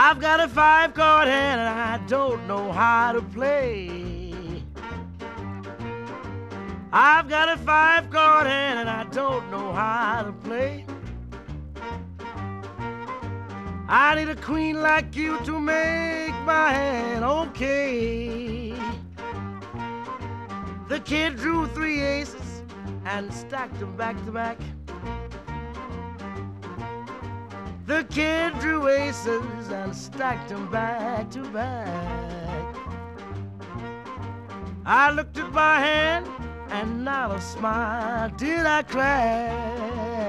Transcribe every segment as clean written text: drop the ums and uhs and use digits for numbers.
I've got a five-card hand and I don't know how to play. I've got a five-card hand and I don't know how to play. I need a queen like you to make my hand okay. The kid drew three aces and stacked them back to back. The kid drew aces and stacked them back to back. I looked at my hand and not a smile did I crack.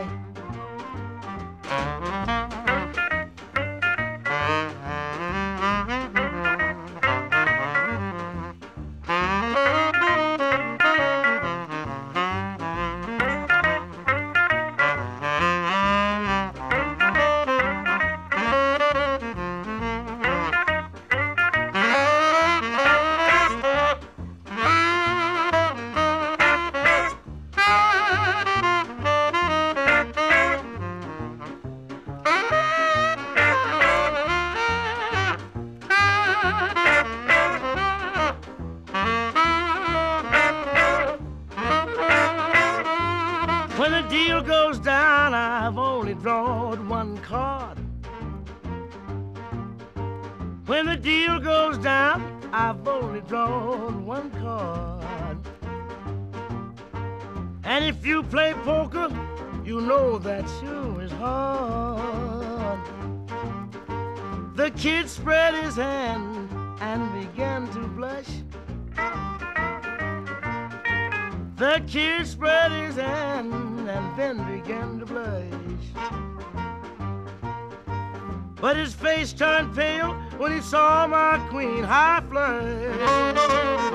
When the deal goes down, I've only drawn one card. When the deal goes down, I've only drawn one card. And if you play poker, you know that sure is hard. The kid spread his hand and began to blush. The kid spread his hand and then began to blush. But his face turned pale when he saw my queen high flush.